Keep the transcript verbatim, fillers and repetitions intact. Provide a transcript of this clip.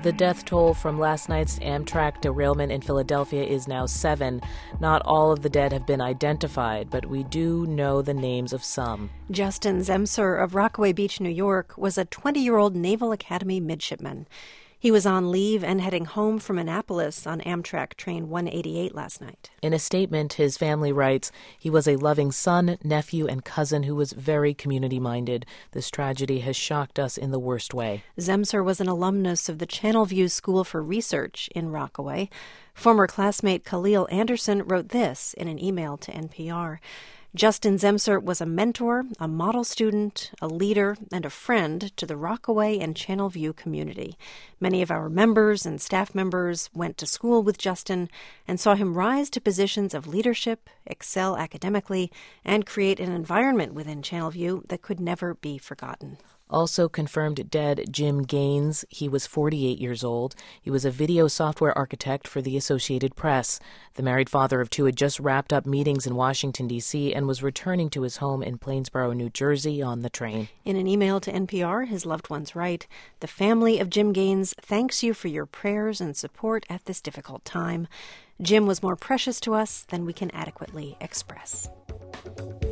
The death toll from last night's Amtrak derailment in Philadelphia is now seven. Not all of the dead have been identified, but we do know the names of some. Justin Zemser of Rockaway Beach, New York, was a twenty-year-old Naval Academy midshipman. He was on leave and heading home from Annapolis on Amtrak train one eighty-eight last night. In a statement, his family writes, he was a loving son, nephew, and cousin who was very community-minded. This tragedy has shocked us in the worst way. Zemser was an alumnus of the Channelview School for Research in Rockaway. Former classmate Khalil Anderson wrote this in an email to N P R. Justin Zemser was a mentor, a model student, a leader, and a friend to the Rockaway and Channelview community. Many of our members and staff members went to school with Justin and saw him rise to positions of leadership, excel academically, and create an environment within Channelview that could never be forgotten. Also confirmed dead Jim Gaines. He was forty-eight years old. He was a video software architect for the Associated Press. The married father of two had just wrapped up meetings in Washington, D C and was returning to his home in Plainsboro, New Jersey on the train. In an email to N P R, his loved ones write, "The family of Jim Gaines thanks you for your prayers and support at this difficult time. Jim was more precious to us than we can adequately express."